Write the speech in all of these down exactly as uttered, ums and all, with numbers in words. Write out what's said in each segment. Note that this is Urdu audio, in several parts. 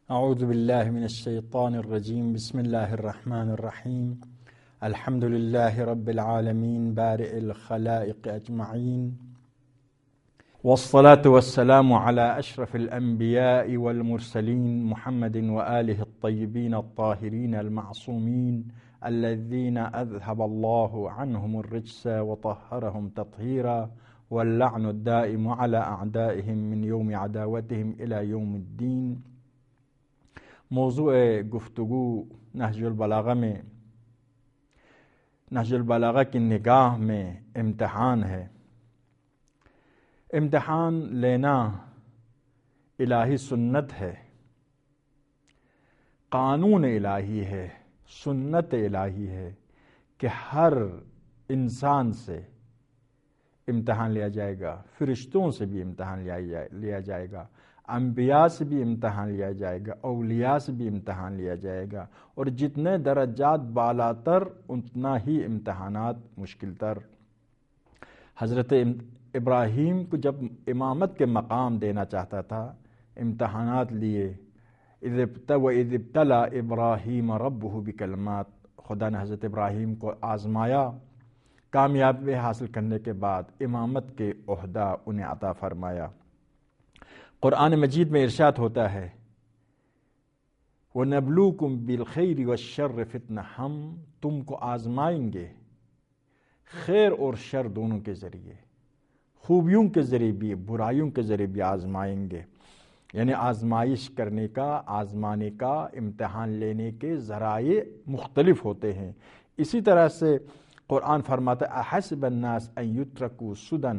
اعوذ باللہ من الشیطان الرجیم بسم اللہ الرحمن الرحیم الحمد للہ رب العالمین بارئ الخلائق اجمعین والصلاة والسلام على اشرف الانبیاء والمرسلین محمد وآلہ الطیبین الطاہرین المعصومین الذین اذهب اللہ عنہم الرجس وطہرہم تطہیرا واللعن الدائم على اعدائهم من یوم عداوتهم الى یوم الدین۔ موضوع گفتگو نہج البلاغہ میں نہج البلاغہ کی نگاہ میں امتحان ہے۔ امتحان لینا الہی سنت ہے، قانون الہی ہے، سنت الہی ہے کہ ہر انسان سے امتحان لیا جائے گا، فرشتوں سے بھی امتحان لیا جائے گا، انبیاء سے بھی امتحان لیا جائے گا، اولیاء سے بھی امتحان لیا جائے گا، اور جتنے درجات بالا تر اتنا ہی امتحانات مشکل تر۔ حضرت ابراہیم کو جب امامت کے مقام دینا چاہتا تھا، امتحانات لیے، وَإِذِ ابْتَلَىٰ إِبْرَاهِيمَ رَبُّهُ بِكَلِمَاتٍ، خدا نے حضرت ابراہیم کو آزمایا، کامیابی حاصل کرنے کے بعد امامت کے عہدہ انہیں عطا فرمایا۔ قرآن مجید میں ارشاد ہوتا ہے وَنَبْلُوكُمْ بِالْخَيْرِ وَالشَّرِّ فِتْنَةً، ہم تم کو آزمائیں گے خیر اور شر دونوں کے ذریعے، خوبیوں کے ذریعے بھی برائیوں کے ذریعے بھی آزمائیں گے، یعنی آزمائش کرنے کا، آزمانے کا، امتحان لینے کے ذرائع مختلف ہوتے ہیں۔ اسی طرح سے قرآن فرماتا ہے احسب الناس ان یترکوا سدی،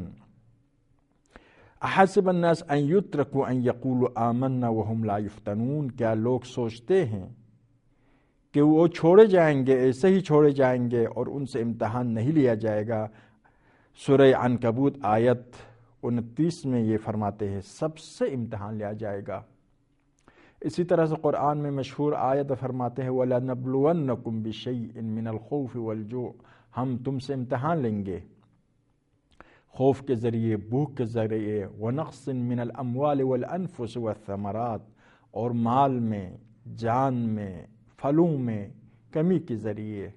احسب الناس ان یترکوا ان یقولوا آمنا وهم لا یفتنون، کیا لوگ سوچتے ہیں کہ وہ چھوڑے جائیں گے، ایسے ہی چھوڑے جائیں گے اور ان سے امتحان نہیں لیا جائے گا؟ سورہ عنکبوت آیت انتیس میں یہ فرماتے ہیں سب سے امتحان لیا جائے گا۔ اسی طرح سے قرآن میں مشہور آیت فرماتے ہیں وَلَنَبْلُوَنَّكُمْ بِشَيْءٍ مِّنَ الْخَوْفِ وَالْجُوعِ، ہم تم سے امتحان لیں گے خوف کے ذریعے، بھوک کے ذریعے، وَنَقْصٍ مِّنَ الْأَمْوَالِ وَالْأَنفُسِ وَالثَّمَرَاتِ، اور مال میں، جان میں، پھلوں میں کمی کے ذریعے۔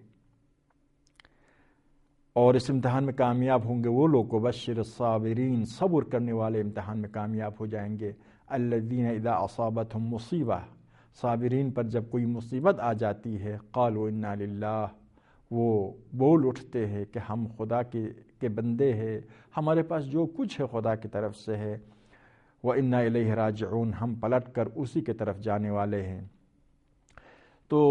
اور اس امتحان میں کامیاب ہوں گے وہ لوگ وَبَشِّرِ الصَّابِرِينَ، صبر کرنے والے امتحان میں کامیاب ہو جائیں گے۔ الَّذِينَ إِذَا أَصَابَتْهُمْ مُصِيبَةٌ، صابرین پر جب کوئی مصیبت آ جاتی ہے قالوا إِنَّا لِلَّهِ، وہ بول اٹھتے ہیں کہ ہم خدا کے کے بندے ہیں، ہمارے پاس جو کچھ ہے خدا کی طرف سے ہے، وَإِنَّا إِلَيْهِ رَاجِعُونَ، ہم پلٹ کر اسی کی طرف جانے والے ہیں۔ تو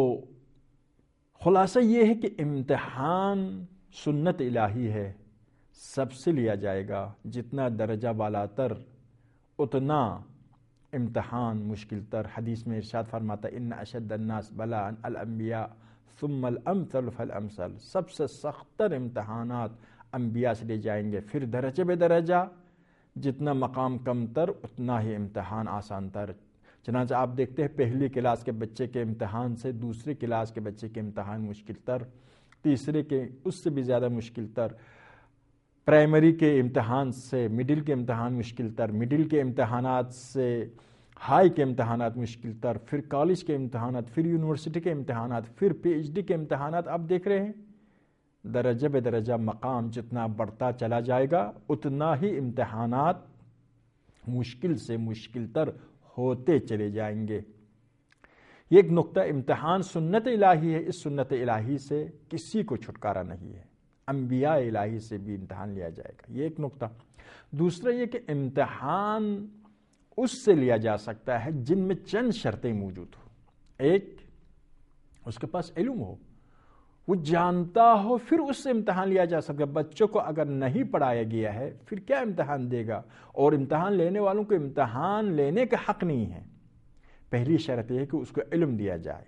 خلاصہ یہ ہے کہ امتحان سنت الہی ہے، سب سے لیا جائے گا، جتنا درجہ بالا تر اتنا امتحان مشکل تر۔ حدیث میں ارشاد فرماتا ہے ان اشد الناس بلاء الانبیاء ثم الامثل فالامثل، سب سے سخت تر امتحانات انبیاء سے لے جائیں گے، پھر درجہ بے درجہ جتنا مقام کم تر اتنا ہی امتحان آسان تر۔ چنانچہ آپ دیکھتے ہیں پہلی کلاس کے بچے کے امتحان سے دوسری کلاس کے بچے کے امتحان مشکل تر، تیسرے کے اس سے بھی زیادہ مشکل تر، پرائمری کے امتحان سے مڈل کے امتحان مشکل تر، مڈل کے امتحانات سے ہائی کے امتحانات مشکل تر، پھر کالج کے امتحانات، پھر یونیورسٹی کے امتحانات، پھر پی ایچ ڈی کے امتحانات۔ آپ دیکھ رہے ہیں درجہ بے درجہ مقام جتنا بڑھتا چلا جائے گا اتنا ہی امتحانات مشکل سے مشکل تر ہوتے چلے جائیں گے۔ یہ ایک نقطہ، امتحان سنت الہی ہے، اس سنت الہی سے کسی کو چھٹکارا نہیں ہے، انبیاء الہی سے بھی امتحان لیا جائے گا، یہ ایک نقطہ۔ دوسرا یہ کہ امتحان اس سے لیا جا سکتا ہے جن میں چند شرطیں موجود ہوں۔ ایک، اس کے پاس علم ہو، وہ جانتا ہو، پھر اس سے امتحان لیا جا سکتا ہے۔ بچوں کو اگر نہیں پڑھایا گیا ہے پھر کیا امتحان دے گا؟ اور امتحان لینے والوں کو امتحان لینے کا حق نہیں ہے۔ پہلی شرط یہ ہے کہ اس کو علم دیا جائے۔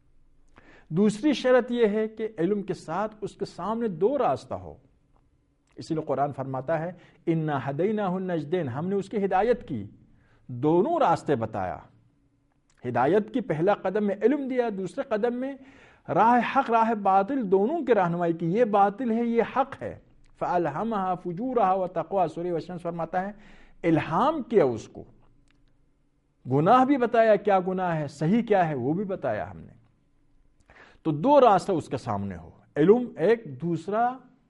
دوسری شرط یہ ہے کہ علم کے ساتھ اس کے سامنے دو راستہ ہو، اسی لیے قرآن فرماتا ہے اِنَّا هَدَيْنَاهُ النَّجْدَيْنِ، ہم نے اس کی ہدایت کی، دونوں راستے بتایا۔ ہدایت کی پہلا قدم میں علم دیا، دوسرے قدم میں راہ حق راہ باطل دونوں کی رہنمائی کی، یہ باطل ہے یہ حق ہے۔ فَأَلْهَمَهَا فُجُورَهَا وَتَقْوَاهَا، سورہ الشمس فرماتا ہے الہام کیا اس کو، گناہ بھی بتایا کیا گناہ ہے، صحیح کیا ہے وہ بھی بتایا ہم نے۔ تو دو راستہ اس کے سامنے ہو، علم ایک، دوسرا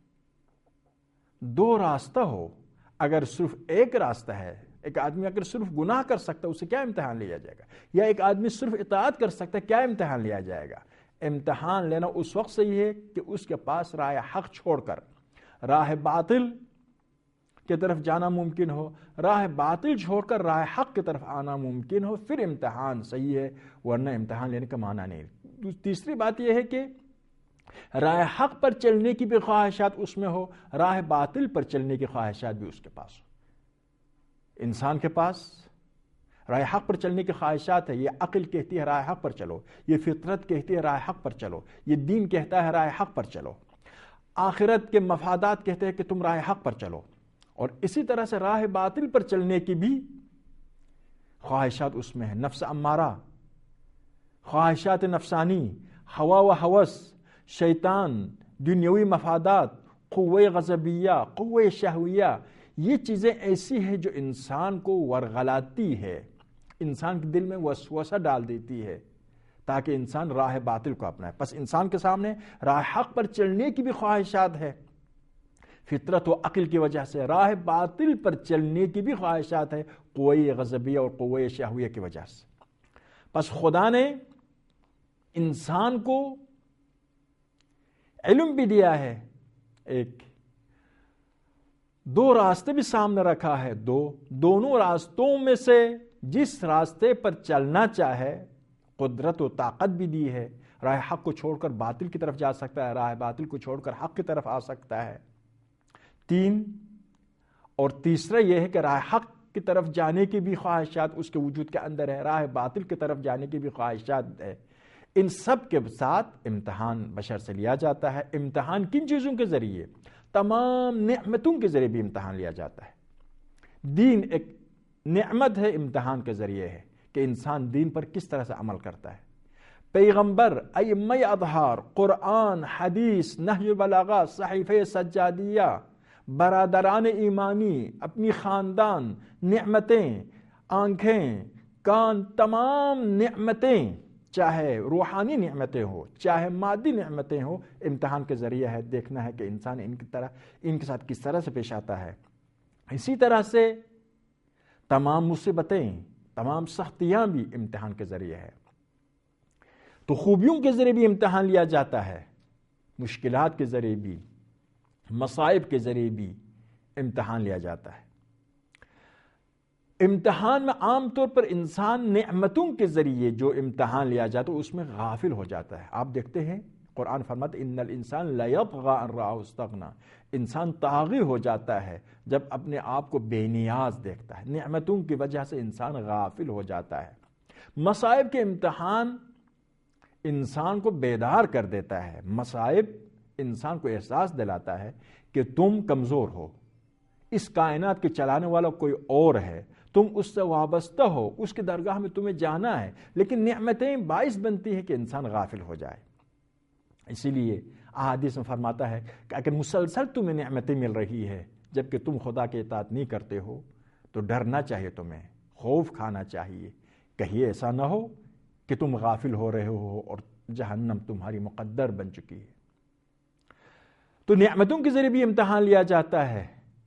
دو راستہ ہو۔ اگر صرف ایک راستہ ہے، ایک آدمی اگر صرف گناہ کر سکتا ہے اسے کیا امتحان لیا جائے گا، یا ایک آدمی صرف اطاعت کر سکتا ہے کیا امتحان لیا جائے گا؟ امتحان لینا اس وقت صحیح ہے کہ اس کے پاس راہ حق چھوڑ کر راہ باطل کی طرف جانا ممکن ہو، راہ باطل چھوڑ کر راہ حق کی طرف آنا ممکن ہو، پھر امتحان صحیح ہے، ورنہ امتحان لینے کا معنی نہیں۔ تیسری بات یہ ہے کہ راہ حق پر چلنے کی بھی خواہشات اس میں ہو، راہ باطل پر چلنے کی خواہشات بھی اس کے پاس ہو۔ انسان کے پاس راہ حق پر چلنے کی خواہشات ہے، یہ عقل کہتی ہے راہ حق پر چلو، یہ فطرت کہتی ہے راہ حق پر چلو، یہ دین کہتا ہے راہ حق پر چلو، آخرت کے مفادات کہتے ہیں کہ تم راہ حق پر چلو، اور اسی طرح سے راہ باطل پر چلنے کی بھی خواہشات اس میں ہیں، نفس امارہ، خواہشات نفسانی، ہوا و ہوس، شیطان، دنیوی مفادات، قوہ غضبیہ، قوہ شہویہ، یہ چیزیں ایسی ہیں جو انسان کو ورغلاتی ہے، انسان کے دل میں وسوسہ ڈال دیتی ہے تاکہ انسان راہ باطل کو اپنائے۔ پس انسان کے سامنے راہ حق پر چلنے کی بھی خواہشات ہے فطرت و عقل کی وجہ سے، راہ باطل پر چلنے کی بھی خواہشات ہے قوہ غضبیہ اور قوہ شہویہ کی وجہ سے۔ پس خدا نے انسان کو علم بھی دیا ہے، ایک دو راستے بھی سامنے رکھا ہے، دو دونوں راستوں میں سے جس راستے پر چلنا چاہے قدرت و طاقت بھی دی ہے، راہ حق کو چھوڑ کر باطل کی طرف جا سکتا ہے، راہ باطل کو چھوڑ کر حق کی طرف آ سکتا ہے۔ تین اور تیسرا یہ ہے کہ راہ حق کی طرف جانے کی بھی خواہشات اس کے وجود کے اندر ہے، راہ باطل کی طرف جانے کی بھی خواہشات ہے۔ ان سب کے ساتھ امتحان بشر سے لیا جاتا ہے۔ امتحان کن چیزوں کے ذریعے؟ تمام نعمتوں کے ذریعے بھی امتحان لیا جاتا ہے۔ دین ایک نعمت ہے، امتحان کے ذریعے ہے کہ انسان دین پر کس طرح سے عمل کرتا ہے۔ پیغمبر، ائمہ اطہار، قرآن، حدیث، نہج البلاغہ، صحیفہ سجادیہ، برادران ایمانی، اپنی خاندان، نعمتیں، آنکھیں، کان، تمام نعمتیں، چاہے روحانی نعمتیں ہوں چاہے مادی نعمتیں ہوں، امتحان کے ذریعے ہے، دیکھنا ہے کہ انسان ان کی طرح ان کے ساتھ کس طرح سے پیش آتا ہے۔ اسی طرح سے تمام مصیبتیں، تمام سختیاں بھی امتحان کے ذریعے ہے۔ تو خوبیوں کے ذریعے بھی امتحان لیا جاتا ہے، مشکلات کے ذریعے بھی، مصائب کے ذریعے بھی امتحان لیا جاتا ہے۔ امتحان میں عام طور پر انسان نعمتوں کے ذریعے جو امتحان لیا جاتا ہے اس میں غافل ہو جاتا ہے۔ آپ دیکھتے ہیں قرآن فرماتا ہے ان الانسان لیطغی ان رآہ استغنی، انسان طاغی ہو جاتا ہے جب اپنے آپ کو بے نیاز دیکھتا ہے، نعمتوں کی وجہ سے انسان غافل ہو جاتا ہے۔ مصائب کے امتحان انسان کو بیدار کر دیتا ہے، مصائب انسان کو احساس دلاتا ہے کہ تم کمزور ہو، اس کائنات کے چلانے والا کوئی اور ہے، تم اس سے وابستہ ہو، اس کی درگاہ میں تمہیں جانا ہے، لیکن نعمتیں باعث بنتی ہے کہ انسان غافل ہو جائے۔ اسی لیے احادیث میں فرماتا ہے کہ اگر مسلسل تمہیں نعمتیں مل رہی ہے جبکہ تم خدا کی اطاعت نہیں کرتے ہو تو ڈرنا چاہیے، تمہیں خوف کھانا چاہیے، کہیں ایسا نہ ہو کہ تم غافل ہو رہے ہو اور جہنم تمہاری مقدر بن چکی ہے۔ تو نعمتوں کے ذریعے بھی امتحان لیا جاتا ہے،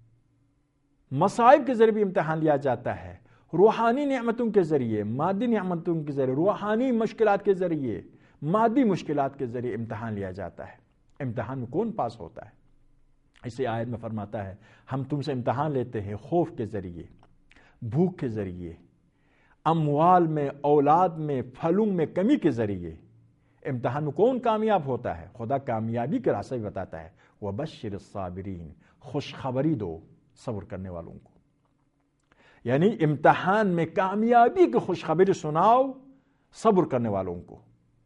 مصائب کے ذریعے بھی امتحان لیا جاتا ہے، روحانی نعمتوں کے ذریعے، مادی نعمتوں کے ذریعے، روحانی مشکلات کے ذریعے، مادی مشکلات کے ذریعے امتحان لیا جاتا ہے۔ امتحان میں کون پاس ہوتا ہے؟ اسی آیت میں فرماتا ہے ہم تم سے امتحان لیتے ہیں خوف کے ذریعے، بھوک کے ذریعے، اموال میں، اولاد میں، پھلوں میں کمی کے ذریعے۔ امتحان میں کون کامیاب ہوتا ہے؟ خدا کامیابی کا راستہ بھی بتاتا ہے، وَبَشِّرِ الصَّابِرِينَ، خوشخبری دو صبر کرنے والوں کو، یعنی امتحان میں کامیابی کی خوشخبری سناؤ صبر کرنے والوں کو۔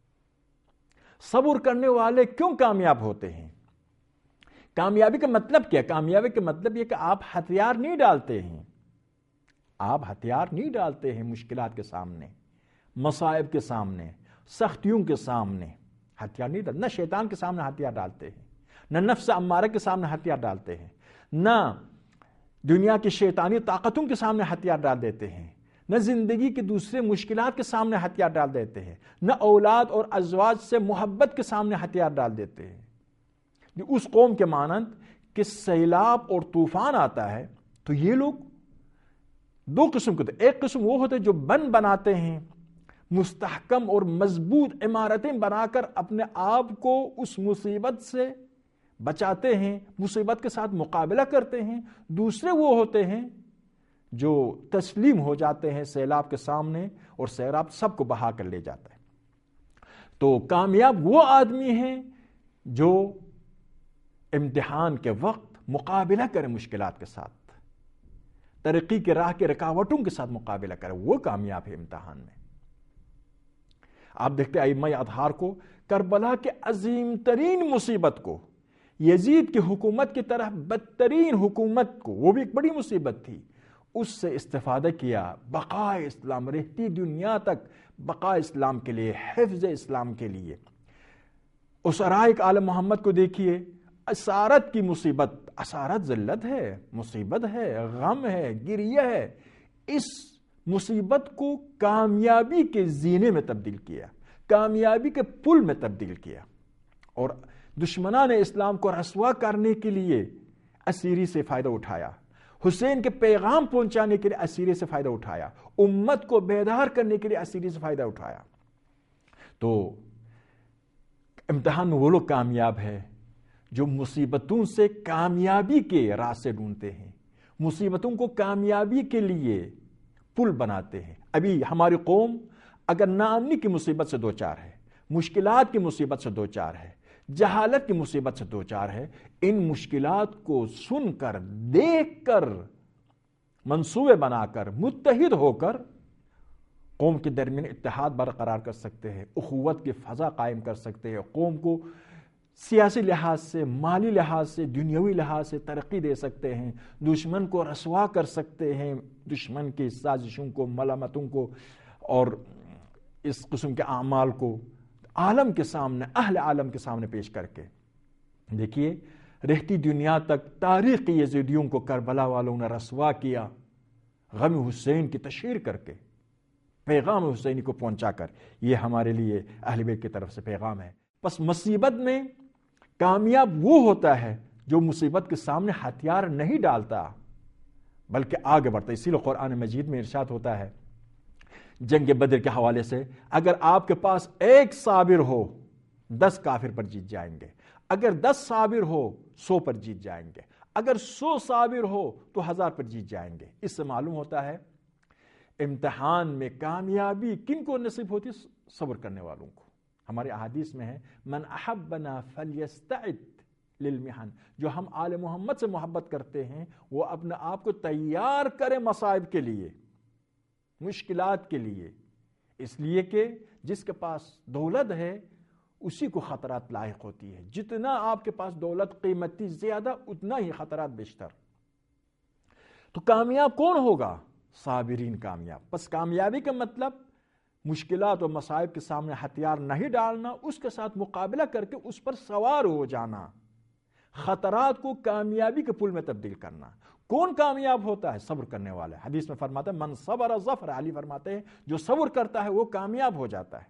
صبر کرنے والے کیوں کامیاب ہوتے ہیں؟ کامیابی کا مطلب کیا؟ کامیابی کا مطلب یہ کہ آپ ہتھیار نہیں ڈالتے ہیں، آپ ہتھیار نہیں ڈالتے ہیں مشکلات کے سامنے، مصائب کے سامنے، سختیوں کے سامنے ہتھیار نہیں ڈالتے، نہ شیطان کے سامنے ہتھیار ڈالتے ہیں، نہ نفس امارہ کے سامنے ہتھیار ڈالتے ہیں، نہ دنیا کی شیطانی طاقتوں کے سامنے ہتھیار ڈال دیتے ہیں، نہ زندگی کے دوسرے مشکلات کے سامنے ہتھیار ڈال دیتے ہیں، نہ اولاد اور ازواج سے محبت کے سامنے ہتھیار ڈال دیتے ہیں۔ اس قوم کے مانند کہ سیلاب اور طوفان آتا ہے تو یہ لوگ دو قسم کے ہوتے، ایک قسم وہ ہوتے جو بن بناتے ہیں، مستحکم اور مضبوط عمارتیں بنا کر اپنے آپ کو اس مصیبت سے بچاتے ہیں، مصیبت کے ساتھ مقابلہ کرتے ہیں۔ دوسرے وہ ہوتے ہیں جو تسلیم ہو جاتے ہیں سیلاب کے سامنے اور سیلاب سب کو بہا کر لے جاتا ہے۔ تو کامیاب وہ آدمی ہیں جو امتحان کے وقت مقابلہ کرے مشکلات کے ساتھ، ترقی کے راہ کے رکاوٹوں کے ساتھ مقابلہ کرے، وہ کامیاب ہے امتحان میں۔ آپ دیکھتے ائمہ اطہار کو کربلا کے عظیم ترین مصیبت کو، یزید کی حکومت کی طرح بدترین حکومت کو، وہ بھی ایک بڑی مصیبت تھی، اس سے استفادہ کیا بقائے اسلام، رہتی دنیا تک بقائے اسلام کے لیے، حفظ اسلام کے لیے۔ اسرائے آل محمد کو دیکھیے، اسارت کی مصیبت، اسارت ذلت ہے، مصیبت ہے، غم ہے، گریہ ہے، اس مصیبت کو کامیابی کے زینے میں تبدیل کیا، کامیابی کے پل میں تبدیل کیا، اور دشمنان اسلام کو رسوا کرنے کے لیے اسیری سے فائدہ اٹھایا، حسین کے پیغام پہنچانے کے لیے اسیری سے فائدہ اٹھایا، امت کو بیدار کرنے کے لیے اسیری سے فائدہ اٹھایا۔ تو امتحان میں وہ لوگ کامیاب ہے جو مصیبتوں سے کامیابی کے راستے ڈھونڈتے ہیں، مصیبتوں کو کامیابی کے لیے پل بناتے ہیں۔ ابھی ہماری قوم اگر ناامنی کی مصیبت سے دوچار ہے، مشکلات کی مصیبت سے دوچار ہے، جہالت کی مصیبت سے دوچار ہے، ان مشکلات کو سن کر، دیکھ کر، منصوبے بنا کر، متحد ہو کر قوم کے درمیان اتحاد برقرار کر سکتے ہیں، اخوت کی فضا قائم کر سکتے ہیں، قوم کو سیاسی لحاظ سے، مالی لحاظ سے، دنیاوی لحاظ سے ترقی دے سکتے ہیں، دشمن کو رسوا کر سکتے ہیں، دشمن کی سازشوں کو، ملامتوں کو اور اس قسم کے اعمال کو عالم کے سامنے، اہل عالم کے سامنے پیش کر کے۔ دیکھیے رہتی دنیا تک تاریخی یزیدیوں کو کربلا والوں نے رسوا کیا، غم حسین کی تشہیر کر کے، پیغام حسینی کو پہنچا کر۔ یہ ہمارے لیے اہل بیت کی طرف سے پیغام ہے۔ پس مصیبت میں کامیاب وہ ہوتا ہے جو مصیبت کے سامنے ہتھیار نہیں ڈالتا بلکہ آگے بڑھتا۔ اسی لیے قرآن مجید میں ارشاد ہوتا ہے جنگ بدر کے حوالے سے، اگر آپ کے پاس ایک صابر ہو دس کافر پر جیت جائیں گے، اگر دس صابر ہو سو پر جیت جائیں گے، اگر سو صابر ہو تو ہزار پر جیت جائیں گے۔ اس سے معلوم ہوتا ہے امتحان میں کامیابی کن کو نصیب ہوتی؟ صبر کرنے والوں کو۔ ہمارے احادیث میں ہے من احبنا فلیستعد للمحن، جو ہم آل محمد سے محبت کرتے ہیں وہ اپنے آپ کو تیار کرے مصائب کے لیے، مشکلات کے لیے، اس لیے کہ جس کے پاس دولت ہے اسی کو خطرات لاحق ہوتی ہے۔ جتنا آپ کے پاس دولت قیمتی زیادہ، اتنا ہی خطرات بیشتر۔ تو کامیاب کون ہوگا؟ صابرین کامیاب۔ پس کامیابی کا مطلب مشکلات اور مصائب کے سامنے ہتھیار نہیں ڈالنا، اس کے ساتھ مقابلہ کر کے اس پر سوار ہو جانا، خطرات کو کامیابی کے پل میں تبدیل کرنا۔ کون کامیاب ہوتا ہے؟ صبر کرنے والا ہے۔ حدیث میں فرماتا ہے من صبر ظفر، علی فرماتے ہیں جو صبر کرتا ہے وہ کامیاب ہو جاتا ہے۔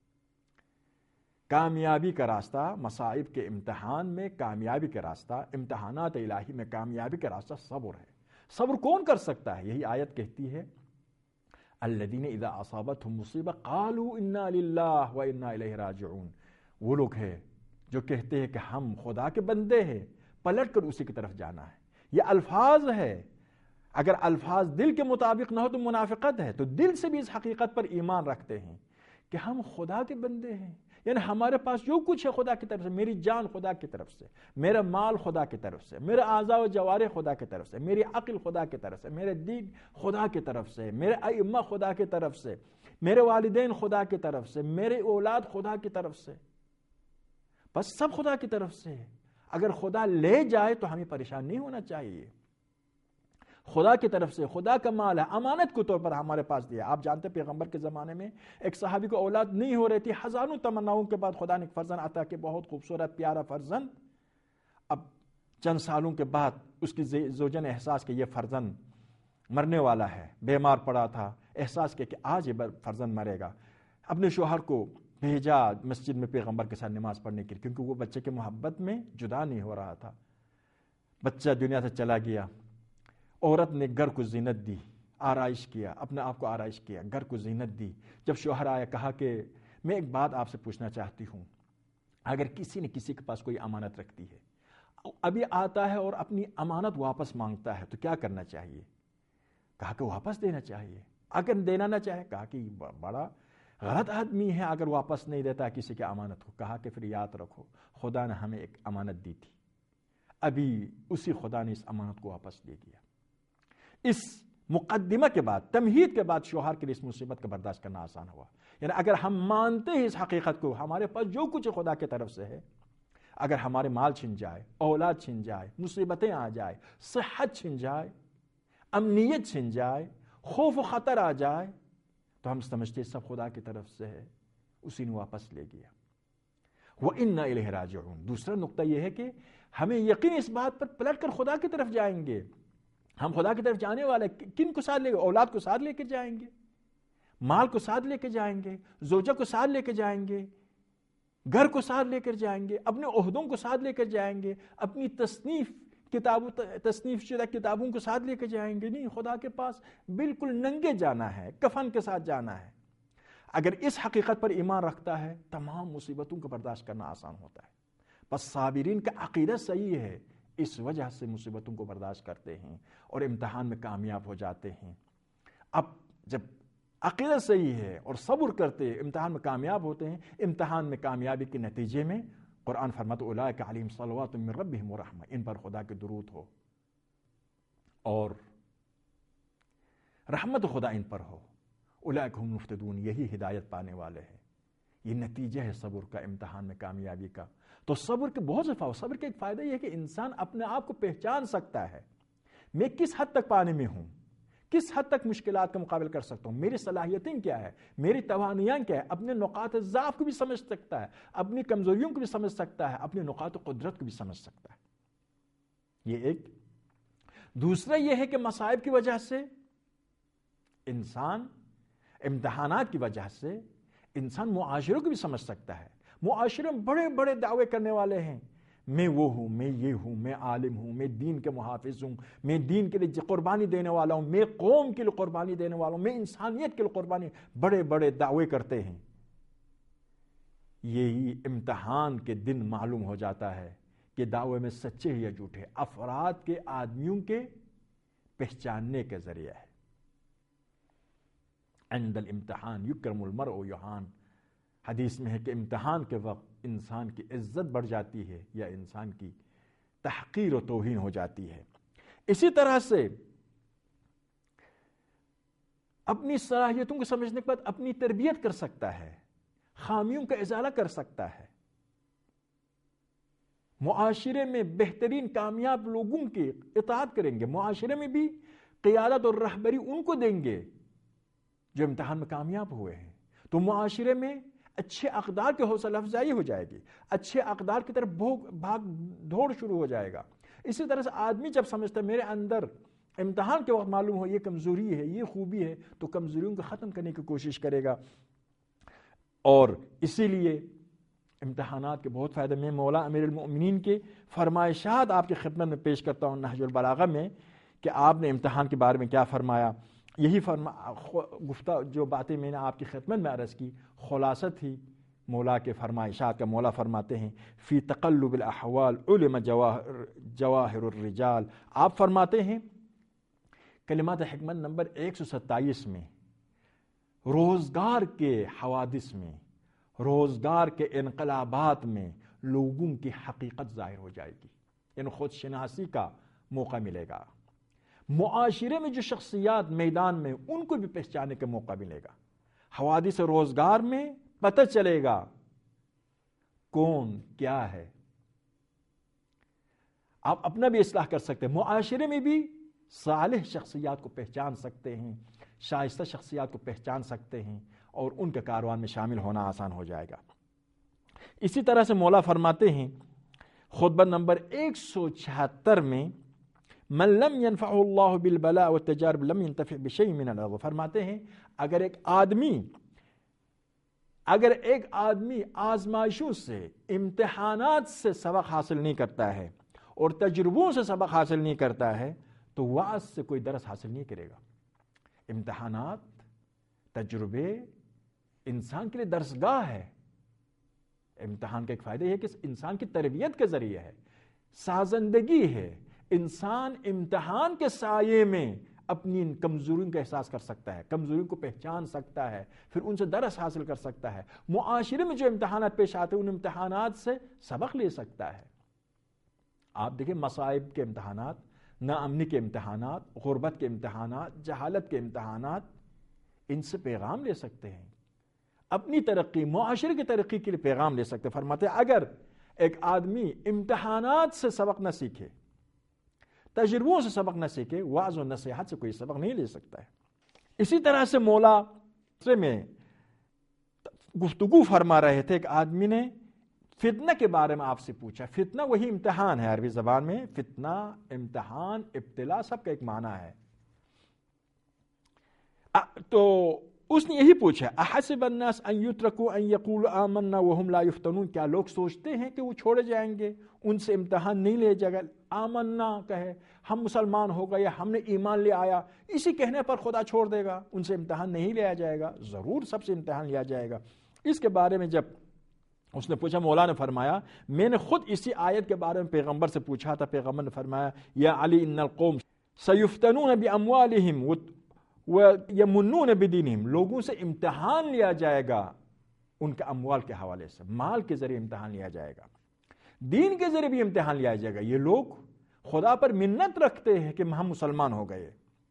کامیابی کا راستہ مصائب کے امتحان میں، کامیابی کا راستہ امتحانات الہی میں، کامیابی کا راستہ صبر ہے۔ صبر کون کر سکتا ہے؟ یہی آیت کہتی ہے الذین اذا اصابتهم مصیبہ قالوا انا للہ وانا الیہ راجعون۔ وہ لوگ ہیں جو کہتے ہیں کہ ہم خدا کے بندے ہیں، پلٹ کر اسی کی طرف جانا ہے۔ یہ الفاظ ہے، اگر الفاظ دل کے مطابق نہ ہو تو منافقت ہے، تو دل سے بھی اس حقیقت پر ایمان رکھتے ہیں کہ ہم خدا کے بندے ہیں، یعنی ہمارے پاس جو کچھ ہے خدا کی طرف سے، میری جان خدا کی طرف سے، میرا مال خدا کی طرف سے، میرا اعضاء و جوارح خدا کی طرف سے، میری عقل خدا کی طرف سے، میرے دین خدا کی طرف سے، میرے ائمہ خدا کی طرف سے، میرے والدین خدا کی طرف سے، میرے اولاد خدا کی طرف سے، بس سب خدا کی طرف سے۔ اگر خدا لے جائے تو ہمیں پریشان نہیں ہونا چاہیے۔ خدا کی طرف سے، خدا کا مال ہے، امانت کے طور پر ہمارے پاس دیا۔ آپ جانتے پیغمبر کے زمانے میں ایک صحابی کو اولاد نہیں ہو رہی تھی، ہزاروں تمناؤں کے بعد خدا نے ایک فرزند عطا کہ بہت خوبصورت پیارا فرزند۔ اب چند سالوں کے بعد اس کی زوجہ نے احساس کہ یہ فرزند مرنے والا ہے، بیمار پڑا تھا، احساس کیا کہ آج یہ فرزند مرے گا، اپنے شوہر کو بھیجا مسجد میں پیغمبر کے ساتھ نماز پڑھنے کے لیے، کیونکہ وہ بچے کے محبت میں جدا نہیں ہو رہا تھا۔ بچہ دنیا سے چلا گیا، عورت نے گھر کو زینت دی، آرائش کیا، اپنے آپ کو آرائش کیا، گھر کو زینت دی۔ جب شوہر آیا کہا کہ میں ایک بات آپ سے پوچھنا چاہتی ہوں، اگر کسی نے کسی کے پاس کوئی امانت رکھتی ہے، ابھی آتا ہے اور اپنی امانت واپس مانگتا ہے تو کیا کرنا چاہیے؟ کہا کہ واپس دینا چاہیے۔ اگر دینا نہ چاہے، کہا کہ بڑا غلط آدمی ہے اگر واپس نہیں دیتا کسی کی امانت کو۔ کہا کہ پھر یاد رکھو خدا نے ہمیں ایک امانت دی تھی، ابھی اسی خدا نے اس امانت کو واپس دے دیا۔ اس مقدمہ کے بعد، تمہید کے بعد شوہر کے لیے اس مصیبت کا برداشت کرنا آسان ہوا۔ یعنی اگر ہم مانتے ہیں اس حقیقت کو، ہمارے پاس جو کچھ خدا کی طرف سے ہے، اگر ہمارے مال چھن جائے، اولاد چھن جائے، مصیبتیں آ جائے، صحت چھن جائے، امنیت چھن جائے، خوف و خطر آ جائے، تو ہم سمجھتے سب خدا کی طرف سے ہے، اسی نے واپس لے گیا۔ وَإِنَّا إِلَيْهِ رَاجِعُونَ۔ دوسرا نقطہ یہ ہے کہ ہمیں یقین اس بات پر پلٹ کر خدا کی طرف جائیں گے۔ ہم خدا کی طرف جانے والے کن کو ساتھ لے گے؟ اولاد کو ساتھ لے کے جائیں گے، مال کو ساتھ لے کے جائیں گے، زوجہ کو ساتھ لے کے جائیں گے، گھر کو ساتھ لے کر جائیں گے، اپنے عہدوں کو ساتھ لے کر جائیں گے، اپنی تصنیف کتابوں تصنیف شدہ کتابوں کو ساتھ لے کے جائیں گے؟ نہیں، خدا کے پاس بالکل ننگے جانا ہے، کفن کے ساتھ جانا ہے۔ اگر اس حقیقت پر ایمان رکھتا ہے، تمام مصیبتوں کو برداشت کرنا آسان ہوتا ہے۔ بس صابرین کا عقیدہ صحیح ہے، اس وجہ سے مصیبتوں کو برداشت کرتے ہیں اور امتحان میں کامیاب ہو جاتے ہیں۔ اب جب عقیدہ صحیح ہے اور صبر کرتے ہیں، امتحان میں کامیاب ہوتے ہیں، امتحان میں کامیابی کے نتیجے میں قرآن فرماتا اولئک علیہم صلوات من ربہم ورحمہ، ان پر خدا کے درود ہو اور رحمت خدا ان پر ہو، اولئک هم المفلحون، یہی ہدایت پانے والے ہیں۔ یہ نتیجہ ہے صبر کا، امتحان میں کامیابی کا۔ تو صبر کے بہت سے فائدے، صبر کا ایک فائدہ یہ ہے کہ انسان اپنے آپ کو پہچان سکتا ہے، میں کس حد تک پانے میں ہوں، کس حد تک مشکلات کا مقابل کر سکتا ہوں، میری صلاحیتیں کیا ہے، میری توانائیاں کیا ہے، اپنے نقاط ضعف کو بھی سمجھ سکتا ہے، اپنی کمزوریوں کو بھی سمجھ سکتا ہے، اپنے نقاط قدرت کو بھی سمجھ سکتا ہے۔ یہ ایک۔ دوسرا یہ ہے کہ مصائب کی وجہ سے انسان، امتحانات کی وجہ سے انسان معاشروں کو بھی سمجھ سکتا ہے۔ معاشرے میں بڑے بڑے دعوے کرنے والے ہیں، میں وہ ہوں، میں یہ ہوں، میں عالم ہوں، میں دین کے محافظ ہوں، میں دین کے لیے قربانی دینے والا ہوں، میں قوم کے لیے قربانی دینے والا ہوں، میں انسانیت کے لیے قربانی، بڑے بڑے دعوے کرتے ہیں۔ یہی امتحان کے دن معلوم ہو جاتا ہے کہ دعوے میں سچے یا جھوٹے، افراد کے، آدمیوں کے پہچاننے کے ذریعہ ہے۔ عند الامتحان یکرم المرء یہان، حدیث میں ہے کہ امتحان کے وقت انسان کی عزت بڑھ جاتی ہے یا انسان کی تحقیر و توہین ہو جاتی ہے۔ اسی طرح سے اپنی صلاحیتوں کو سمجھنے کے بعد اپنی تربیت کر سکتا ہے، خامیوں کا ازالہ کر سکتا ہے، معاشرے میں بہترین کامیاب لوگوں کی اطاعت کریں گے، معاشرے میں بھی قیادت اور رہبری ان کو دیں گے جو امتحان میں کامیاب ہوئے ہیں، تو معاشرے میں اچھے اقدار کی حوصلہ افزائی ہو جائے گی، اچھے اقدار کی طرف بھاگ دوڑ شروع ہو جائے گا۔ اسی طرح سے آدمی جب سمجھتا ہے میرے اندر امتحان کے وقت معلوم ہو یہ کمزوری ہے، یہ خوبی ہے، تو کمزوریوں کو ختم کرنے کی کوشش کرے گا۔ اور اسی لیے امتحانات کے بہت فائدے میں مولا امیر المؤمنین کے فرمائشات آپ کی خدمت میں پیش کرتا ہوں نہج البلاغہ میں، کہ آپ نے امتحان کے بارے میں کیا فرمایا۔ یہی فرما گفتہ جو باتیں میں نے آپ کی خدمت میں عرض کی، خلاصہ تھی مولا کے فرمائشات کا۔ مولا فرماتے ہیں فی تقلب الاحوال علم جواہر جواہر الرجال، آپ فرماتے ہیں کلمات حکمت نمبر ایک سو ستائیس میں، روزگار کے حوادث میں، روزگار کے انقلابات میں لوگوں کی حقیقت ظاہر ہو جائے گی، یعنی خود شناسی کا موقع ملے گا۔ معاشرے میں جو شخصیات میدان میں، ان کو بھی پہچاننے کا موقع ملے گا۔ حوادث روزگار میں پتہ چلے گا کون کیا ہے، آپ اپنا بھی اصلاح کر سکتے ہیں، معاشرے میں بھی صالح شخصیات کو پہچان سکتے ہیں، شائستہ شخصیات کو پہچان سکتے ہیں، اور ان کے کاروان میں شامل ہونا آسان ہو جائے گا۔ اسی طرح سے مولا فرماتے ہیں خطبہ نمبر ایک سو چھہتر میں، من لم ينفعه اللہ بالبلاء والتجارب لم ينتفع بشيء من الارض. فرماتے ہیں اگر ایک آدمی اگر ایک آدمی آزمائشوں سے، امتحانات سے سبق حاصل نہیں کرتا ہے اور تجربوں سے سبق حاصل نہیں کرتا ہے تو وعظ سے کوئی درس حاصل نہیں کرے گا. امتحانات، تجربے انسان کے لیے درسگاہ ہے. امتحان کا ایک فائدہ یہ ہے کہ انسان کی تربیت کے ذریعے ہے، سازندگی ہے. انسان امتحان کے سائے میں اپنی کمزوریوں کا احساس کر سکتا ہے، کمزوریوں کو پہچان سکتا ہے، پھر ان سے درس حاصل کر سکتا ہے. معاشرے میں جو امتحانات پیش آتے ہیں ان امتحانات سے سبق لے سکتا ہے. آپ دیکھیں مصائب کے امتحانات، ناامنی کے امتحانات، غربت کے امتحانات، جہالت کے امتحانات، ان سے پیغام لے سکتے ہیں، اپنی ترقی، معاشرے کی ترقی کے لیے پیغام لے سکتے ہیں. فرماتے ہیں اگر ایک آدمی امتحانات سے سبق نہ سیکھے، تجربوں سے سبق نہ سیکھے، وعظ و نصیحت سے کوئی سبق نہیں لے سکتا ہے. اسی طرح سے مولا میں گفتگو فرما رہے تھے، ایک آدمی نے فتنہ کے بارے میں آپ سے پوچھا. فتنہ وہی امتحان ہے، عربی زبان میں فتنہ، امتحان، ابتلا سب کا ایک معنی ہے. تو اس نے یہی پوچھا احسب الناس ان یترکوا ان یقولوا آمنا وهم لا یفتنون، کیا لوگ سوچتے ہیں کہ وہ چھوڑے جائیں گے، ان سے امتحان نہیں لے جائے گا؟ آمنا کہے ہم مسلمان ہو گئے، ہم نے ایمان لے آیا، اسی کہنے پر خدا چھوڑ دے گا، ان سے امتحان نہیں لیا جائے گا؟ ضرور سب سے امتحان لیا جائے گا. اس کے بارے میں جب اس نے پوچھا، مولا نے فرمایا میں نے خود اسی آیت کے بارے میں پیغمبر سے پوچھا تھا. پیغمبر نے فرمایا یا علی ان القوم سیفتنون باموالہم وَيَمُنُّونَ بِدِينِهِمْ، لوگوں سے امتحان لیا جائے گا ان کے اموال کے حوالے سے، مال کے ذریعے امتحان لیا جائے گا، دین کے ذریعے بھی امتحان لیا جائے گا. یہ لوگ خدا پر منت رکھتے ہیں کہ ہم مسلمان ہو گئے.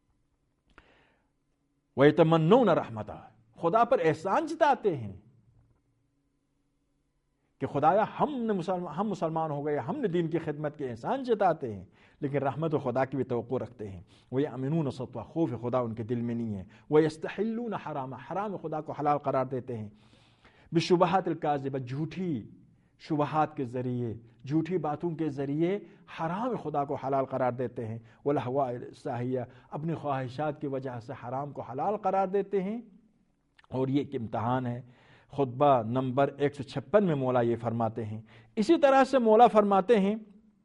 وَيَتَمَنُّونَ رَحْمَتَهُ، خدا پر احسان جتاتے ہیں کہ خدایا ہم نے مسلمان ہم مسلمان ہو گئے، ہم نے دین کی خدمت کے احسان جتاتے ہیں، لیکن رحمت و خدا کی بھی توقع رکھتے ہیں. وَيَأْمِنُونَ سَطْوَ، خوف خدا ان کے دل میں نہیں ہے. وَيَسْتَحِلُّونَ حَرَامَ، حرام خدا کو حلال قرار دیتے ہیں. بِالشُّبَہَاتِ الْكَاذِبَةِ، جھوٹی شبہات کے ذریعے، جھوٹی باتوں کے ذریعے حرام خدا کو حلال قرار دیتے ہیں. وَالْأَهْوَاءِ السَّاهِيَةِ، اپنی خواہشات کی وجہ سے حرام کو حلال قرار دیتے ہیں. اور یہ ایک امتحان ہے. خطبہ نمبر ایک سو چھپن میں مولا یہ فرماتے ہیں. اسی طرح سے مولا فرماتے ہیں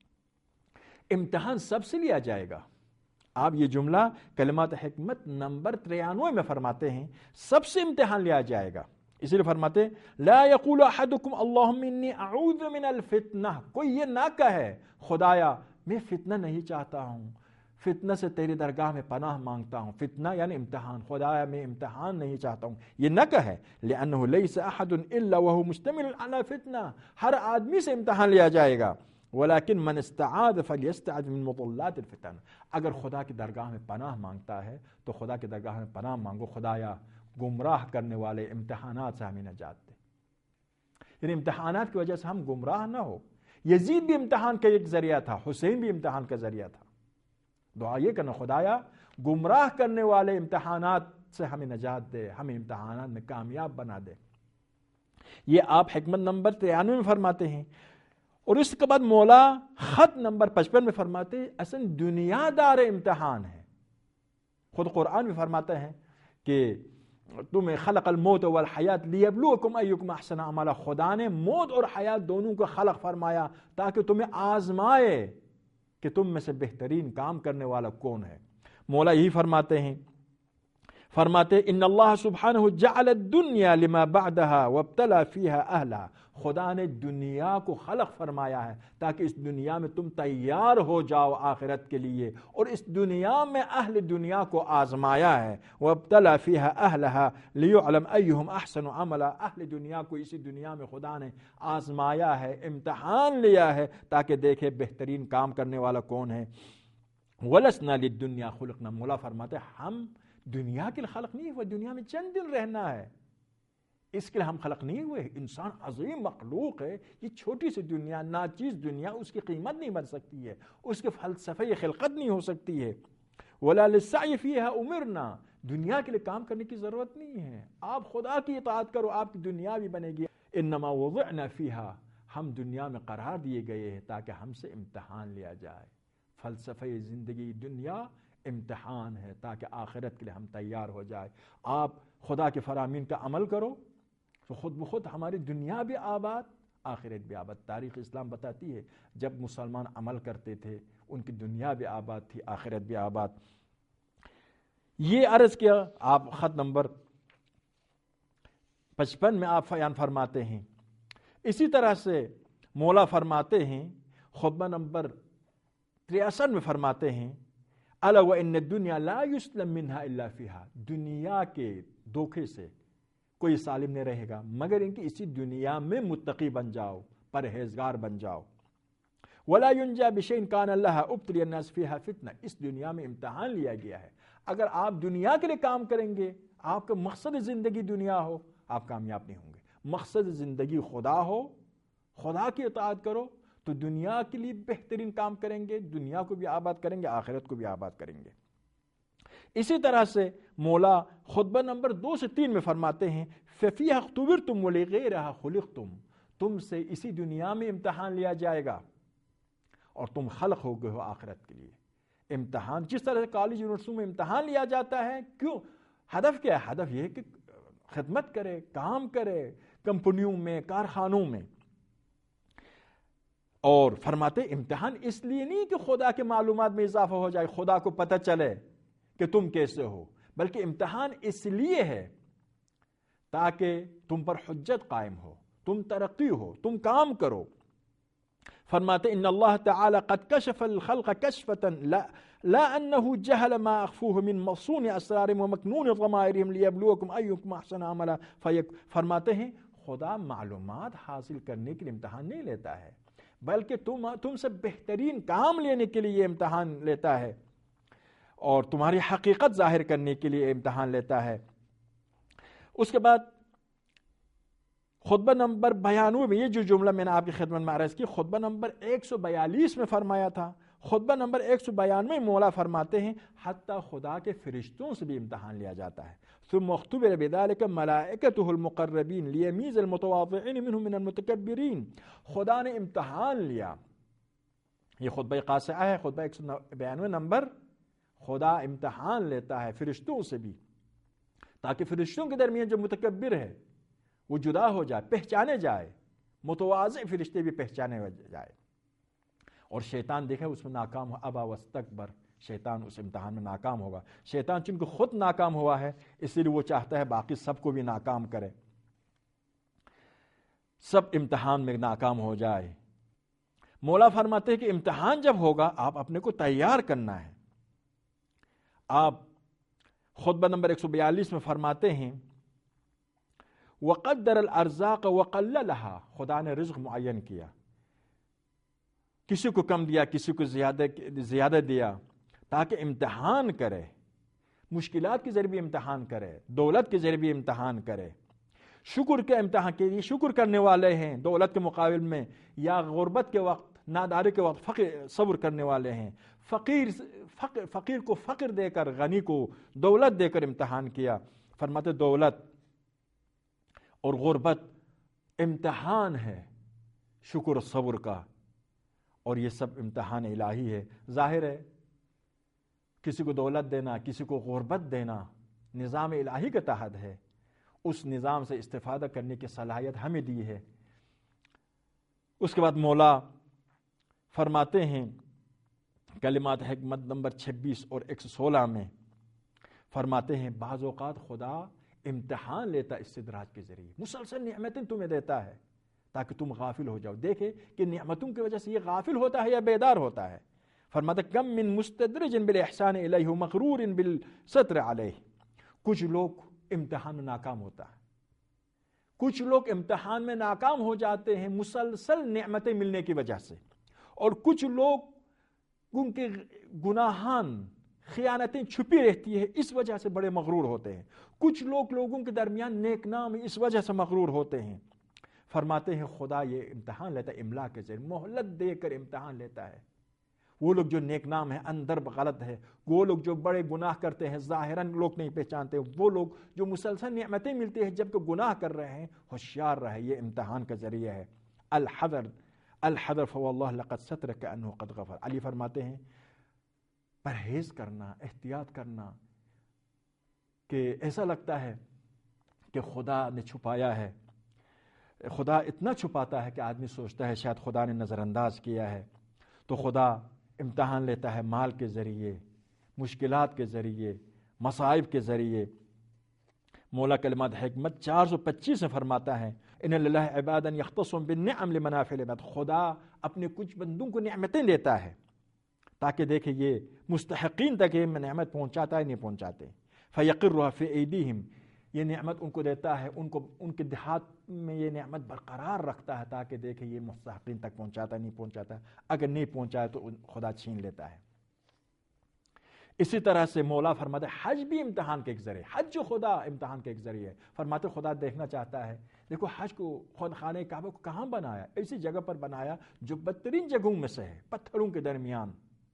امتحان سب سے لیا جائے گا. آپ یہ جملہ کلمات حکمت نمبر ترانوے میں فرماتے ہیں سب سے امتحان لیا جائے گا. اسی لیے فرماتے لا یقول احدکم اللہم انی اعوذ من الفتنہ، کوئی یہ نہ کہے خدایا میں فتنہ نہیں چاہتا ہوں، فتنہ سے تیری درگاہ میں پناہ مانگتا ہوں. فتنہ یعنی امتحان، خدایا میں امتحان نہیں چاہتا ہوں، یہ نہ کہے. لأنه ليس احد الا وهو مشتمل على فتنہ، ہر آدمی سے امتحان لیا جائے گا. ولیکن من استعاذ فلیستعذ من مضلات الفتن، اگر خدا کی درگاہ میں پناہ مانگتا ہے تو خدا کی درگاہ میں پناہ مانگو، خدایا گمراہ کرنے والے امتحانات سے ہمیں نجات دے. یعنی امتحانات کی وجہ سے ہم گمراہ نہ ہو. یزید بھی امتحان کا ایک ذریعہ تھا، حسین بھی امتحان کا ذریعہ تھا. دعا یہ کرنا خدایا گمراہ کرنے والے امتحانات سے ہمیں نجات دے، ہمیں امتحانات میں کامیاب بنا دے. یہ آپ حکمت نمبر ترانوے میں فرماتے ہیں. اور اس کے بعد مولا خط نمبر پچپن میں فرماتے ہیں اصل دنیا دار امتحان ہے. خود قرآن میں فرماتا ہے کہ تمہیں خلق الموت والحیات لیبلوکم ایکم احسن عملا، خدا نے موت اور حیات دونوں کو خلق فرمایا تاکہ تمہیں آزمائے کہ تم میں سے بہترین کام کرنے والا کون ہے. مولا یہی فرماتے ہیں فرماتے ان اللہ سبحانہ جعل الدنیا لما بعدها وابتلا فيها اہلها، خدا نے دنیا کو خلق فرمایا ہے تاکہ اس دنیا میں تم تیار ہو جاؤ آخرت کے لیے، اور اس دنیا میں اہل دنیا کو آزمایا ہے. وابتلا فيها اہلها ليعلم ایہم احسن عملا، اہل دنیا کو اسی دنیا میں خدا نے آزمایا ہے، امتحان لیا ہے تاکہ دیکھے بہترین کام کرنے والا کون ہے. ولسنا للدنیا خلقنا، مولا فرماتے ہم دنیا کے لیے خلق نہیں ہوئے، دنیا میں چند دن رہنا ہے، اس کے لیے ہم خلق نہیں ہوئے. انسان عظیم مخلوق ہے، یہ چھوٹی سی دنیا، ناچیز دنیا، اس کی قیمت نہیں بن سکتی ہے، اس کے فلسفے خلقت نہیں ہو سکتی ہے. ولا للسعی فیہا امرنا، دنیا کے لیے کام کرنے کی ضرورت نہیں ہے، آپ خدا کی اطاعت کرو آپ کی دنیا بھی بنے گی. انما وضعنا فیہا، ہم دنیا میں قرار دیے گئے ہیں تاکہ ہم سے امتحان لیا جائے. فلسفہ زندگی دنیا امتحان ہے تاکہ آخرت کے لیے ہم تیار ہو جائے. آپ خدا کے فرامین کا عمل کرو تو خود بخود ہماری دنیا بھی آباد آخرت بھی آباد. تاریخ اسلام بتاتی ہے جب مسلمان عمل کرتے تھے ان کی دنیا بھی آباد تھی آخرت بھی آباد. یہ عرض کیا. آپ خط نمبر پچپن میں آپ بیان فرماتے ہیں. اسی طرح سے مولا فرماتے ہیں خطبہ نمبر تریسٹھ میں فرماتے ہیں الا وان الدنیا لا يسلم منها الا فيها. دنیا کے دھوکے سے کوئی سالم نہیں رہے گا مگر ان کی اسی دنیا میں متقی بن جاؤ, پرہیزگار بن جاؤ. ولا ينجى بشيء كان الله ابتلي الناس فيها فتنه. اس دنیا میں امتحان لیا گیا ہے. اگر آپ دنیا کے لیے کام کریں گے, آپ کا مقصد زندگی دنیا ہو, آپ کامیاب نہیں ہوں گے. مقصد زندگی خدا ہو, خدا کی اطاعت کرو تو دنیا کے لیے بہترین کام کریں گے, دنیا کو بھی آباد کریں گے, آخرت کو بھی آباد کریں گے. اسی طرح سے مولا خطبہ نمبر دو سے تین میں فرماتے ہیں فَفِيهَا اخْتُبِرْتُمْ وَلِغَيْرِهَا خُلِقْتُمْ. تم سے اسی دنیا میں امتحان لیا جائے گا اور تم خلق ہو گئے ہو آخرت کے لیے. امتحان جس طرح سے کالج یونیورسٹیوں میں امتحان لیا جاتا ہے, کیوں؟ ہدف کیا ہے؟ ہدف یہ ہے کہ خدمت کرے, کام کرے کمپنیوں میں, کارخانوں میں. اور فرماتے امتحان اس لیے نہیں کہ خدا کے معلومات میں اضافہ ہو جائے, خدا کو پتہ چلے کہ تم کیسے ہو, بلکہ امتحان اس لیے ہے تاکہ تم پر حجت قائم ہو, تم ترقی ہو, تم کام کرو. فرماتے ان اللہ تعالی قد کشف الخلق کشفتا لا لا انه جهل ما اخفوه من مصون اسرارهم ومكنون ضمائرهم ليبلوكم ايكم احسن عملا. فرماتے ہیں خدا معلومات حاصل کرنے کے لیے امتحان نہیں لیتا ہے, بلکہ تم تم سے بہترین کام لینے کے لیے امتحان لیتا ہے اور تمہاری حقیقت ظاہر کرنے کے لیے امتحان لیتا ہے. اس کے بعد خطبہ نمبر بیانوے میں یہ جو جملہ میں نے آپ کی خدمت میں عرض کی, خطبہ نمبر ایک سو بیالیس میں فرمایا تھا. خطبہ نمبر ایک سو بیانوے میں مولا فرماتے ہیں حتیٰ خدا کے فرشتوں سے بھی امتحان لیا جاتا ہے. ثم اختبر بذلك ملائکته المقربین لیمیز المتواضعین منهم من المتکبرین. خدا نے امتحان لیا. یہ خطبہ قاصعہ ہے, خطبہ ایک سو بیانوے نمبر. خدا امتحان لیتا ہے فرشتوں سے بھی تاکہ فرشتوں کے درمیان جو متکبر ہے وہ جدا ہو جائے, پہچانے جائے. متواضع فرشتے بھی پہچانے جائے. اور شیطان دیکھے اس میں ناکام ہو, ابا واستکبر. شیطان اس امتحان میں ناکام ہوگا. شیطان چونکہ خود ناکام ہوا ہے اس لیے وہ چاہتا ہے باقی سب کو بھی ناکام کرے, سب امتحان میں ناکام ہو جائے. مولا فرماتے ہیں کہ امتحان جب ہوگا آپ اپنے کو تیار کرنا ہے. آپ خطبہ نمبر ایک سو بیالیس میں فرماتے ہیں وَقَدَّرَ الْأَرْزَاقَ وَقَلَّلَهَا. خدا نے رزق معین کیا, کسی کو کم دیا, کسی کو زیادہ زیادہ دیا تاکہ امتحان کرے, مشکلات کے ذریعے امتحان کرے, دولت کے ذریعے امتحان کرے. شکر کے امتحان کے لیے شکر کرنے والے ہیں دولت کے مقابل میں, یا غربت کے وقت, ناداری کے وقت فقر صبر کرنے والے ہیں. فقیر فقر فقیر کو فقر دے کر, غنی کو دولت دے کر امتحان کیا. فرماتے دولت اور غربت امتحان ہے شکر و صبر کا, اور یہ سب امتحان الہی ہے. ظاہر ہے کسی کو دولت دینا, کسی کو غربت دینا نظام الہی کے تحت ہے. اس نظام سے استفادہ کرنے کی صلاحیت ہمیں دی ہے. اس کے بعد مولا فرماتے ہیں کلمات حکمت نمبر چھبیس اور ایک سو سولہ میں فرماتے ہیں بعض اوقات خدا امتحان لیتا استدراج کے ذریعے, مسلسل نعمتیں تمہیں دیتا ہے تاکہ تم غافل ہو جاؤ. دیکھے کہ نعمتوں کی وجہ سے یہ غافل ہوتا ہے یا بیدار ہوتا ہے. فرماتا کم من مستدرج بالاحسان الیہ مغرور بالستر علیہ. کچھ لوگ امتحان میں ناکام ہوتا ہے, کچھ لوگ امتحان میں ناکام ہو جاتے ہیں مسلسل نعمتیں ملنے کی وجہ سے, اور کچھ لوگ ان کے گناہان خیانتیں چھپی رہتی ہے اس وجہ سے بڑے مغرور ہوتے ہیں. کچھ لوگ لوگوں کے درمیان نیک نام اس وجہ سے مغرور ہوتے ہیں. فرماتے ہیں خدا یہ امتحان لیتا ہے املا کے ذریعے, مہلت دے کر امتحان لیتا ہے. وہ لوگ جو نیک نام ہیں اندر غلط ہے, وہ لوگ جو بڑے گناہ کرتے ہیں ظاہراً لوگ نہیں پہچانتے, وہ لوگ جو مسلسل نعمتیں ملتی ہیں جبکہ گناہ کر رہے ہیں, ہوشیار رہے, یہ امتحان کا ذریعہ ہے. الحذر الحذر فواللہ لقد سترک انہ قد غفر. علی فرماتے ہیں پرہیز کرنا، احتیاط کرنا کہ ایسا لگتا ہے کہ خدا نے چھپایا ہے. خدا اتنا چھپاتا ہے کہ آدمی سوچتا ہے شاید خدا نے نظر انداز کیا ہے. تو خدا امتحان لیتا ہے مال کے ذریعے، مشکلات کے ذریعے، مصائب کے ذریعے. مولا کلمات حکمت چار سو پچیس میں فرماتا ہے ان للہ عبادا یختصم بالنعم لمنافع العباد. خدا اپنے کچھ بندوں کو نعمتیں دیتا ہے تاکہ دیکھیں یہ مستحقین تک یہ نعمت پہنچاتا ہے نہیں پہنچاتے. فیقرها فی ایدیہم، یہ نعمت ان کو دیتا ہے، ان کو ان کے دیہات میں یہ نعمت برقرار رکھتا ہے تاکہ دیکھیں یہ مستحقین تک پہنچاتا ہے نہیں پہنچاتا. اگر نہیں پہنچایا تو خدا چھین لیتا ہے. اسی طرح سے مولا فرماتے حج بھی امتحان کے ایک ذریعے، حج جو خدا امتحان کے ایک ذریعے ہے. فرماتے خدا دیکھنا چاہتا ہے، دیکھو حج کو خود خانہ کعبہ کو کہاں بنایا؟ ایسی جگہ پر بنایا جو بدترین جگہوں میں سے ہے، پتھروں کے درمیان،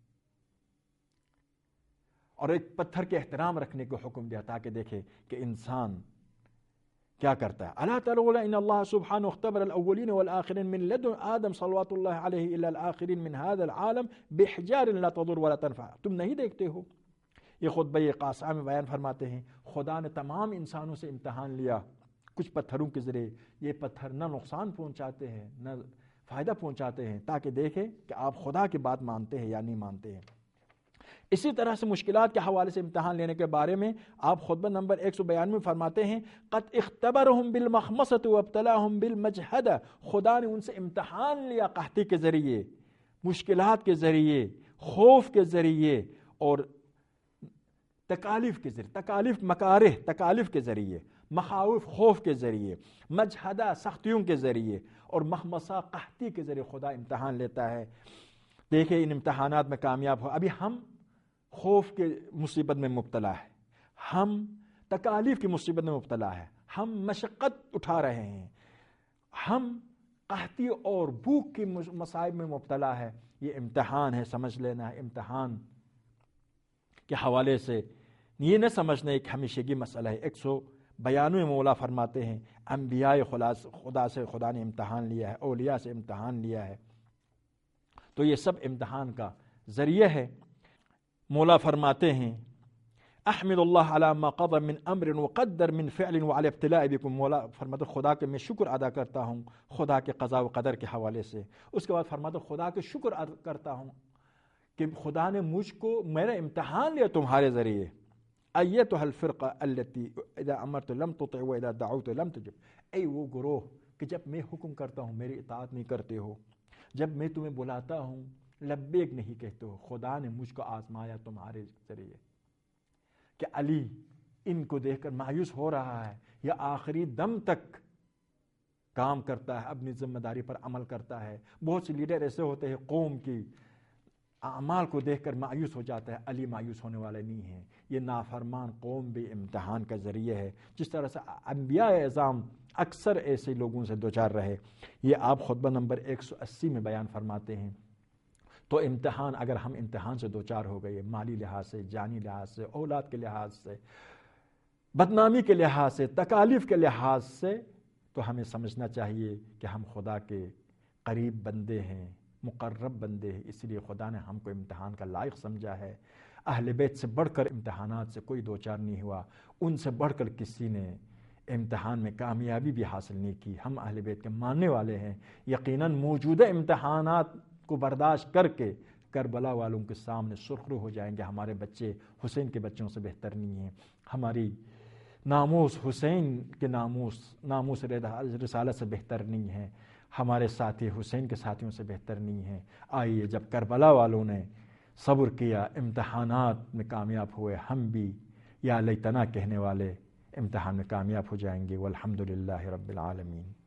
اور ایک پتھر کے احترام رکھنے کو حکم دیا تاکہ دیکھے کہ انسان کیا کرتا ہے. الا ترون ان اللہ سبحانہ اختبر الاولین والآخرین من لدن آدم صلوات اللہ علیہ الا الاخرین من هذا العالم بحجار لا تضر ولا تنفع. تم نہیں دیکھتے ہو؟ یہ خطبہ قاصعہ میں بیان فرماتے ہیں خدا نے تمام انسانوں سے امتحان لیا کچھ پتھروں کے ذریعے. یہ پتھر نہ نقصان پہنچاتے ہیں نہ فائدہ پہنچاتے ہیں تاکہ دیکھیں کہ آپ خدا کی بات مانتے ہیں یا نہیں مانتے ہیں. اسی طرح سے مشکلات کے حوالے سے امتحان لینے کے بارے میں آپ خطبہ نمبر ایک سو بیانوے میں فرماتے ہیں قد اختبرهم بالمخمصة وابتلاهم بالمجهدة. خدا نے ان سے امتحان لیا قحطی کے ذریعے، مشکلات کے ذریعے، خوف کے ذریعے اور تکالیف کے ذریعے، تکالیف مکارہ تکالیف کے ذریعے، مخاوف خوف کے ذریعے، مجہدہ سختیوں کے ذریعے اور مخمصہ قحطی کے ذریعے خدا امتحان لیتا ہے. دیکھیں ان امتحانات میں کامیاب ہو. ابھی ہم خوف کے مصیبت میں مبتلا ہے، ہم تکالیف کی مصیبت میں مبتلا ہے، ہم مشقت اٹھا رہے ہیں، ہم قحطی اور بھوک کی مصائب میں مبتلا ہے. یہ امتحان ہے، سمجھ لینا ہے. امتحان کے حوالے سے یہ نہ سمجھنا ایک ہمیشگی مسئلہ ہے. ایک سو بیانوے مولا فرماتے ہیں انبیاء خدا سے خدا نے امتحان لیا ہے، اولیاء سے امتحان لیا ہے. تو یہ سب امتحان کا ذریعہ ہے. مولا فرماتے ہیں احمد اللہ علی ما قضى من امر وقدر من فعل وعلى ابتلاء بكم. مولا فرماتے خدا کے میں شکر ادا کرتا ہوں خدا کے قضاء و قدر کے حوالے سے. اس کے بعد فرماتے خدا کے شکر ادا کرتا ہوں کہ خدا نے مجھ کو میرا امتحان لیا تمہارے ذریعے. ایتها الفرقہ التي اذا امرت لم تطع واذا دعوت لم تجب. اے وہ گروہ کہ جب میں حکم کرتا ہوں میری اطاعت نہیں کرتے ہو، جب میں تمہیں بلاتا ہوں لبیک نہیں کہتے ہو. خدا نے مجھ کو آزمایا تمہارے ذریعے کہ علی ان کو دیکھ کر مایوس ہو رہا ہے یا آخری دم تک کام کرتا ہے، اپنی ذمہ داری پر عمل کرتا ہے. بہت سے لیڈر ایسے ہوتے ہیں قوم کی اعمال کو دیکھ کر مایوس ہو جاتا ہے، علی مایوس ہونے والے نہیں ہیں. یہ نافرمان قوم بھی امتحان کا ذریعہ ہے. جس طرح سے انبیاء اعظام اکثر ایسے لوگوں سے دوچار رہے. یہ آپ خطبہ نمبر ایک سو اسی میں بیان فرماتے ہیں. تو امتحان اگر ہم امتحان سے دوچار ہو گئے، مالی لحاظ سے، جانی لحاظ سے، اولاد کے لحاظ سے، بدنامی کے لحاظ سے، تکالیف کے لحاظ سے، تو ہمیں سمجھنا چاہیے کہ ہم خدا کے قریب بندے ہیں، مقرب بندے ہیں. اس لیے خدا نے ہم کو امتحان کا لائق سمجھا ہے. اہل بیت سے بڑھ کر امتحانات سے کوئی دوچار نہیں ہوا، ان سے بڑھ کر کسی نے امتحان میں کامیابی بھی حاصل نہیں کی. ہم اہل بیت کے ماننے والے ہیں. یقیناً موجودہ امتحانات کو برداشت کر کے کربلا والوں کے سامنے سرخرو ہو جائیں گے. ہمارے بچے حسین کے بچوں سے بہتر نہیں ہیں، ہماری ناموس حسین کے ناموس ناموس رسالت سے بہتر نہیں ہے، ہمارے ساتھی حسین کے ساتھیوں سے بہتر نہیں ہیں. آئیے جب کربلا والوں نے صبر کیا، امتحانات میں کامیاب ہوئے، ہم بھی یا لیتنا کہنے والے امتحان میں کامیاب ہو جائیں گے. والحمدللہ رب العالمین.